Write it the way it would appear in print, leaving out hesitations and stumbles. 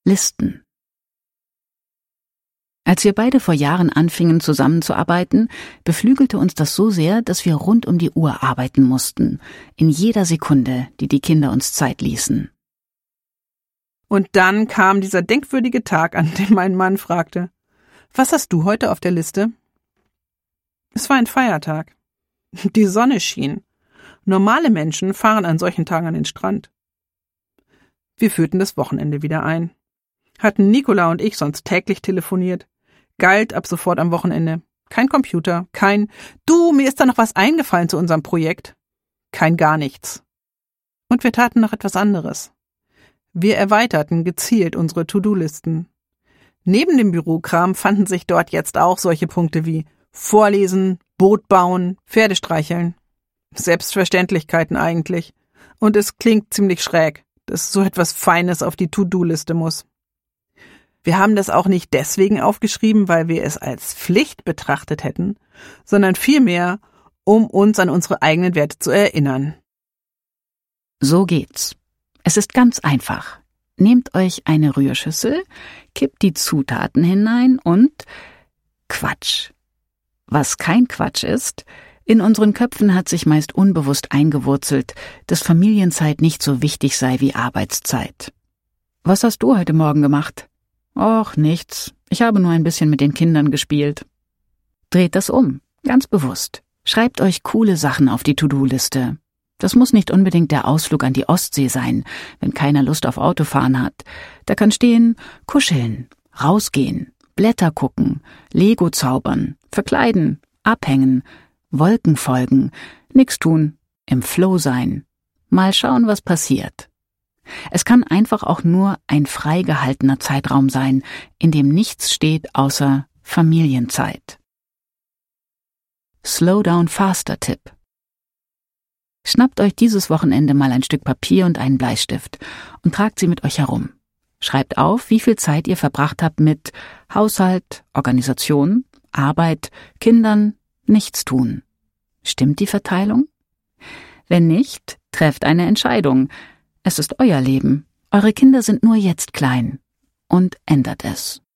Listen. Als wir beide vor Jahren anfingen zusammenzuarbeiten, beflügelte uns das so sehr, dass wir rund um die Uhr arbeiten mussten, in jeder Sekunde, die die Kinder uns Zeit ließen. Und dann kam dieser denkwürdige Tag, an dem mein Mann fragte: Was hast du heute auf der Liste? Es war ein Feiertag. Die Sonne schien. Normale Menschen fahren an solchen Tagen an den Strand. Wir führten das Wochenende wieder ein. Hatten Nicola und ich sonst täglich telefoniert. Galt ab sofort am Wochenende. Kein Computer, kein »Du, mir ist da noch was eingefallen zu unserem Projekt«. Kein gar nichts. Und wir taten noch etwas anderes. Wir erweiterten gezielt unsere To-Do-Listen. Neben dem Bürokram fanden sich dort jetzt auch solche Punkte wie Vorlesen, Boot bauen, Pferde streicheln. Selbstverständlichkeiten eigentlich. Und es klingt ziemlich schräg, dass so etwas Feines auf die To-Do-Liste muss. Wir haben das auch nicht deswegen aufgeschrieben, weil wir es als Pflicht betrachtet hätten, sondern vielmehr, um uns an unsere eigenen Werte zu erinnern. So geht's. Es ist ganz einfach. Nehmt euch eine Rührschüssel, kippt die Zutaten hinein und Quatsch. Was kein Quatsch ist, in unseren Köpfen hat sich meist unbewusst eingewurzelt, dass Familienzeit nicht so wichtig sei wie Arbeitszeit. Was hast du heute Morgen gemacht? Och, nichts. Ich habe nur ein bisschen mit den Kindern gespielt. Dreht das um, ganz bewusst. Schreibt euch coole Sachen auf die To-Do-Liste. Das muss nicht unbedingt der Ausflug an die Ostsee sein, wenn keiner Lust auf Autofahren hat. Da kann stehen, kuscheln, rausgehen, Blätter gucken, Lego zaubern, verkleiden, abhängen, Wolken folgen, nix tun, im Flow sein. Mal schauen, was passiert. Es kann einfach auch nur ein frei gehaltener Zeitraum sein, in dem nichts steht außer Familienzeit. Slow Down Faster Tipp. Schnappt euch dieses Wochenende mal ein Stück Papier und einen Bleistift und tragt sie mit euch herum. Schreibt auf, wie viel Zeit ihr verbracht habt mit Haushalt, Organisation, Arbeit, Kindern, Nichtstun. Stimmt die Verteilung? Wenn nicht, trefft eine Entscheidung. Es ist euer Leben. Eure Kinder sind nur jetzt klein. Und ändert es.